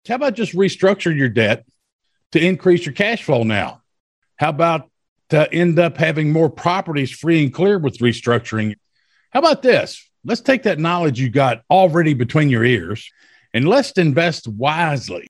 How about just restructure your debt to increase your cash flow now? How about to end up having more properties free and clear with restructuring? How about this? Let's take that knowledge you got already between your ears and let's invest wisely.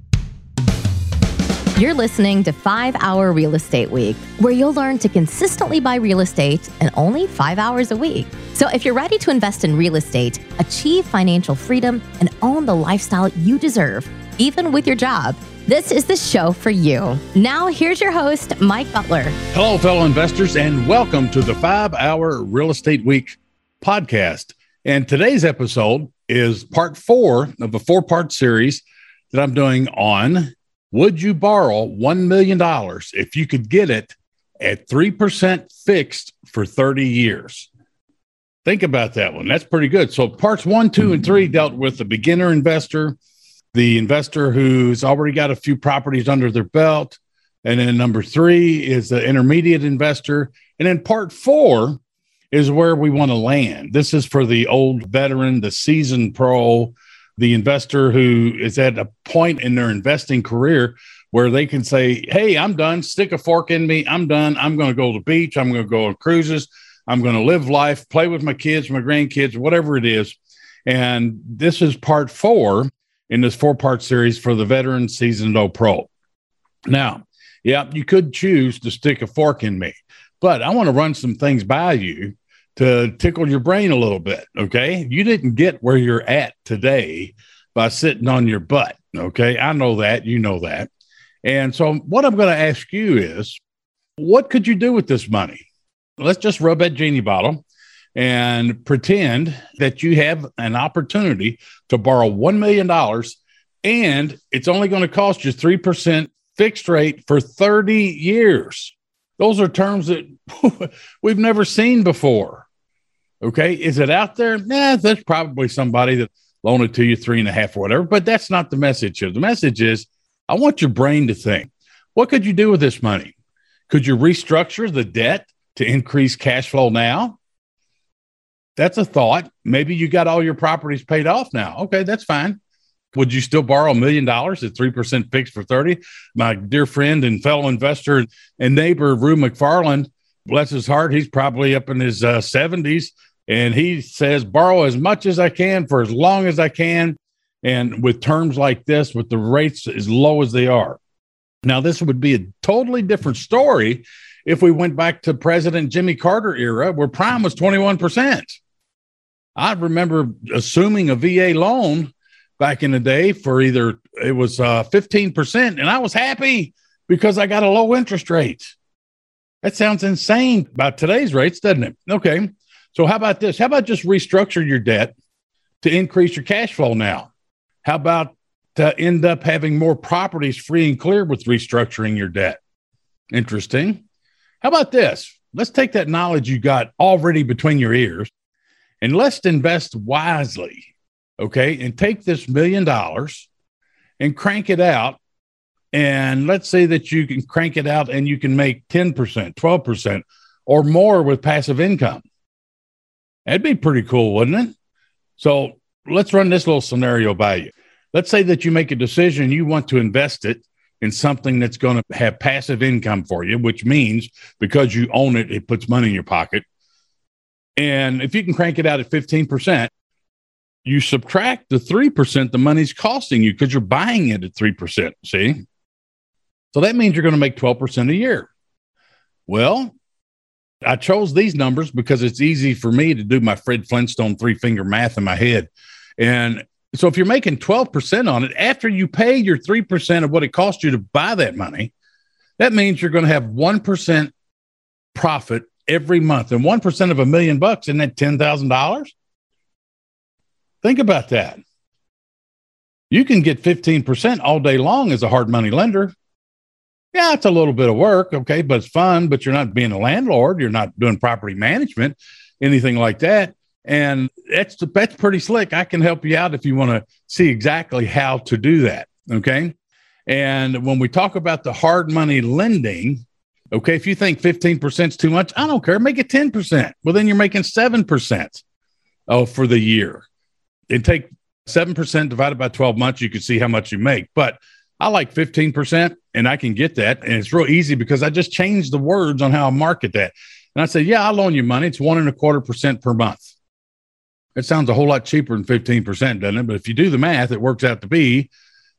You're listening to 5 Hour Real Estate Week, where you'll learn to consistently buy real estate in only 5 hours a week. So if you're ready to invest in real estate, achieve financial freedom, and own the lifestyle you deserve, even with your job, this is the show for you. Now, here's your host, Mike Butler. Hello, fellow investors, and welcome to the 5 Hour Real Estate Week podcast. And today's episode is part 4 of a 4-part series that I'm doing on would you borrow $1 million if you could get it at 3% fixed for 30 years? Think about that one. That's pretty good. So parts 1, 2, and 3 dealt with the beginner investor, the investor who's already got a few properties under their belt. And then number 3 is the intermediate investor. And then part 4 is where we want to land. This is for the old veteran, the seasoned pro, the investor who is at a point in their investing career where they can say, hey, I'm done. Stick a fork in me. I'm done. I'm going to go to the beach. I'm going to go on cruises. I'm going to live life, play with my kids, my grandkids, whatever it is. And this is part 4 in this 4-part series for the veteran seasoned pro. Now, yeah, you could choose to stick a fork in me, but I want to run some things by you to tickle your brain a little bit, okay? You didn't get where you're at today by sitting on your butt, okay? I know that, you know that. And so what I'm going to ask you is, what could you do with this money? Let's just rub that genie bottle and pretend that you have an opportunity to borrow $1 million and it's only going to cost you 3% fixed rate for 30 years. Those are terms that we've never seen before. Okay. Is it out there? Nah, there's probably somebody that loaned it to you 3.5 or whatever, but that's not the message here. The message is, I want your brain to think, what could you do with this money? Could you restructure the debt to increase cash flow now? That's a thought. Maybe you got all your properties paid off now. Okay, that's fine. Would you still borrow $1 million at 3% fixed for 30? My dear friend and fellow investor and neighbor, Rue McFarland, bless his heart, he's probably up in his 70s. And he says, borrow as much as I can for as long as I can. And with terms like this, with the rates as low as they are. Now, this would be a totally different story if we went back to President Jimmy Carter era, where prime was 21%. I remember assuming a VA loan back in the day for it was 15%. And I was happy because I got a low interest rate. That sounds insane about today's rates, doesn't it? Okay. So how about this? How about just restructure your debt to increase your cash flow now? How about to end up having more properties free and clear with restructuring your debt? Interesting. How about this? Let's take that knowledge you got already between your ears and let's invest wisely, okay? And take this $1 million and crank it out. And let's say that you can crank it out and you can make 10%, 12% or more with passive income. That'd be pretty cool, wouldn't it? So let's run this little scenario by you. Let's say that you make a decision, you want to invest it in something that's going to have passive income for you, which means because you own it, it puts money in your pocket. And if you can crank it out at 15%, you subtract the 3% the money's costing you because you're buying it at 3%, see? So that means you're going to make 12% a year. Well, I chose these numbers because it's easy for me to do my Fred Flintstone 3-finger math in my head. And so if you're making 12% on it, after you pay your 3% of what it cost you to buy that money, that means you're going to have 1% profit every month. And 1% of $1 million, isn't that $10,000? Think about that. You can get 15% all day long as a hard money lender. Yeah, it's a little bit of work, okay, but it's fun, but you're not being a landlord. You're not doing property management, anything like that. And that's pretty slick. I can help you out if you want to see exactly how to do that, okay? And when we talk about the hard money lending, okay, if you think 15% is too much, I don't care. Make it 10%. Well, then you're making 7% for the year. And take 7% divided by 12 months, you can see how much you make. But I like 15%, and I can get that. And it's real easy because I just changed the words on how I market that. And I say, yeah, I'll loan you money. It's 1.25% per month. It sounds a whole lot cheaper than 15%, doesn't it? But if you do the math, it works out to be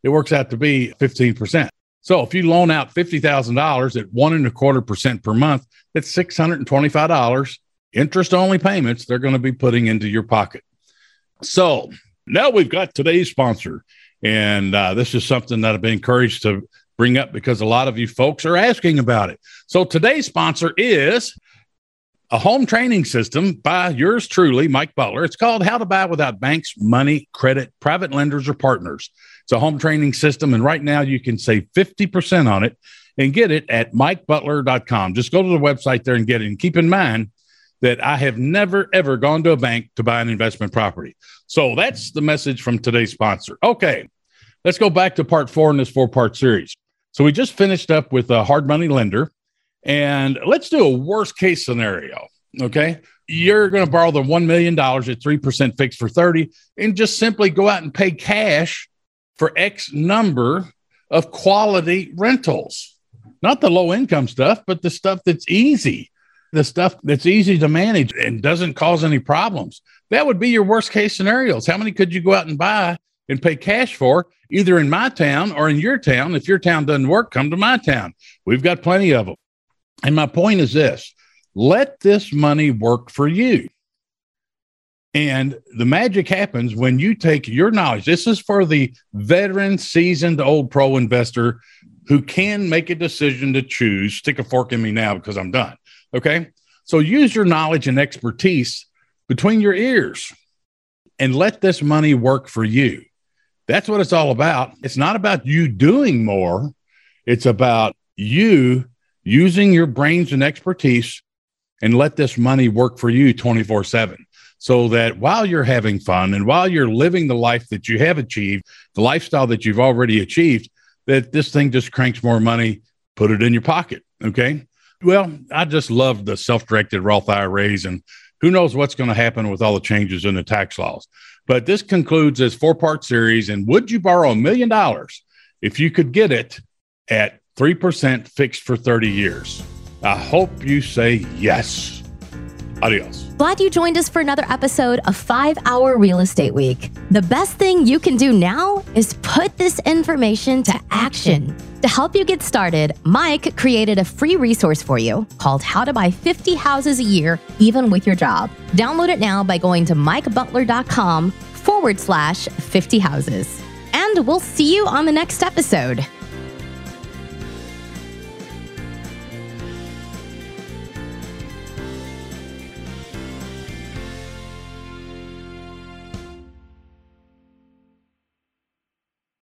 15%. So if you loan out $50,000 at 1.25% per month, that's $625 interest-only payments they're going to be putting into your pocket. So now we've got today's sponsor. And this is something that I've been encouraged to bring up because a lot of you folks are asking about it. So today's sponsor is a home training system by yours truly, Mike Butler. It's called How to Buy Without Banks, Money, Credit, Private Lenders, or Partners. It's a home training system, and right now you can save 50% on it and get it at mikebutler.com. Just go to the website there and get it. And keep in mind that I have never, ever gone to a bank to buy an investment property. So that's the message from today's sponsor. Okay, let's go back to part 4 in this 4-part series. So we just finished up with a hard money lender, and let's do a worst case scenario. Okay, you're going to borrow the $1 million at 3% fixed for 30 and just simply go out and pay cash for X number of quality rentals. Not the low income stuff, but the stuff that's easy. The stuff that's easy to manage and doesn't cause any problems. That would be your worst case scenarios. How many could you go out and buy and pay cash for, either in my town or in your town? If your town doesn't work, come to my town. We've got plenty of them. And my point is this: let this money work for you. And the magic happens when you take your knowledge. This is for the veteran, seasoned, old pro investor who can make a decision to choose. Stick a fork in me now because I'm done. Okay, so use your knowledge and expertise between your ears and let this money work for you. That's what it's all about. It's not about you doing more. It's about you using your brains and expertise and let this money work for you 24/7. So that while you're having fun and while you're living the life that you have achieved, the lifestyle that you've already achieved, that this thing just cranks more money, put it in your pocket. Okay. Well, I just love the self-directed Roth IRAs, and who knows what's going to happen with all the changes in the tax laws. But this concludes this 4-part series. And would you borrow $1 million if you could get it at 3% fixed for 30 years? I hope you say yes. Adios. Glad you joined us for another episode of 5-Hour Real Estate Week. The best thing you can do now is put this information to action. To help you get started, Mike created a free resource for you called How to Buy 50 Houses a Year, Even with Your Job. Download it now by going to mikebutler.com/50 houses. And we'll see you on the next episode.